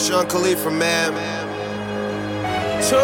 Sean Khalifa, man. 2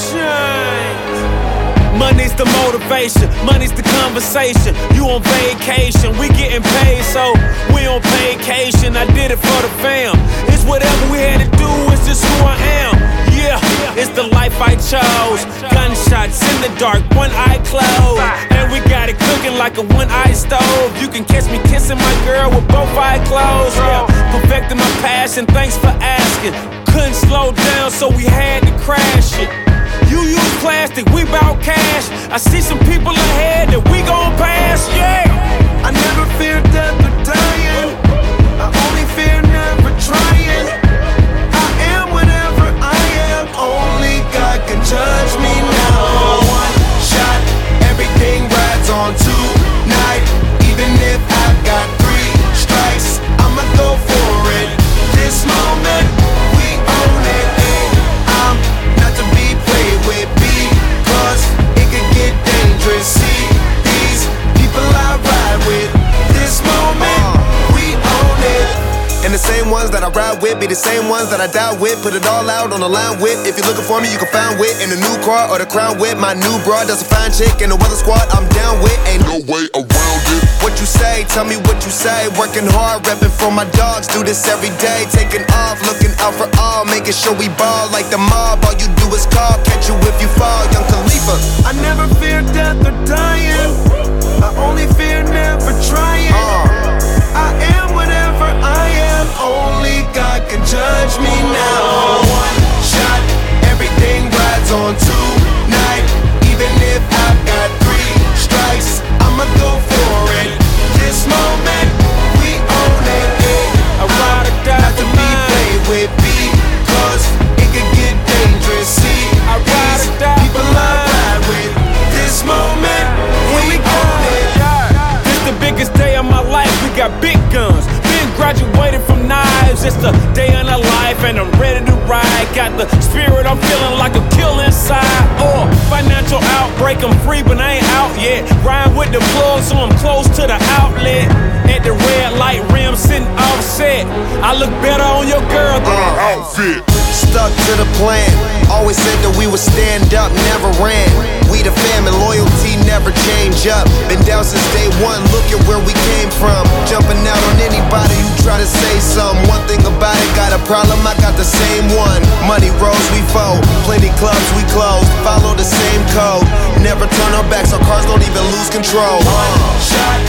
Chainz. Money's the motivation, money's the conversation. You on vacation, we getting paid, so we on vacation. I did it for the fam. It's whatever we had to do, it's just who I am. Yeah, it's the life I chose. Gunshots in the dark, one eye closed, and we got it cooking like a one-eye stove. You can catch me kissing my girl with both eyes closed. Yeah, perfecting my passion, thanks for asking. Couldn't slow down, so we had to crash it. You use plastic, we bout cash. I see some people ahead that we gon' pass, yeah. I never fear death or dying. I only fear never trying. I am whatever I am. Only God can judge me now. One shot, everything rides on tonight. Even if I've got 3 strikes, I'ma go for it. This moment, we own it. I'm not to be played with, because it could get dangerous. See these people I ride with. This moment, we own it. And the same ones that I ride with be the same ones that I die with. Put it all out on the line with. If you're looking for me, you can find wit in the new car or the crown with. My new broad does a fine chick in the weather squad. I'm down with, ain't no way around it. What you say, tell me what you say. Working hard, repping for my dogs. Do this every day, taking off, looking out for all, making sure we ball like the mob. All you do is call, catch you if you fall. Young Khalifa. I never fear death or dying. I only fear never trying. I am whatever I am. Only God can judge me now. One shot, everything rides on tonight. Even if I've got 3 strikes, I'ma go for it. This moment, we own it. I ride or die not to for be mine. played with, because it could get dangerous. See, I ride these or die people for I mine. ride with. This moment, we own it. This the biggest day of my life, we got big guns. Been graduated from knives, it's the day in a life and I'm ready to ride. Got the spirit, I'm feeling like a kill inside. Financial outbreak, I'm free but I ain't out yet. Ride with the plug so I'm close to the outlet. At the red light rim sitting offset. I look better on your girl than an outfit. Stuck to the plan. Always said that we would stand up, never ran. We the fam and loyalty never change up. Been down since day one, look at where we came from. Jumping out on anybody who try to say something. One thing about it, got a problem, I got the same one. Money rolls, we fold. Plenty clubs, we close. Follow the same code. Never turn our backs, our cars don't even lose control. Shot,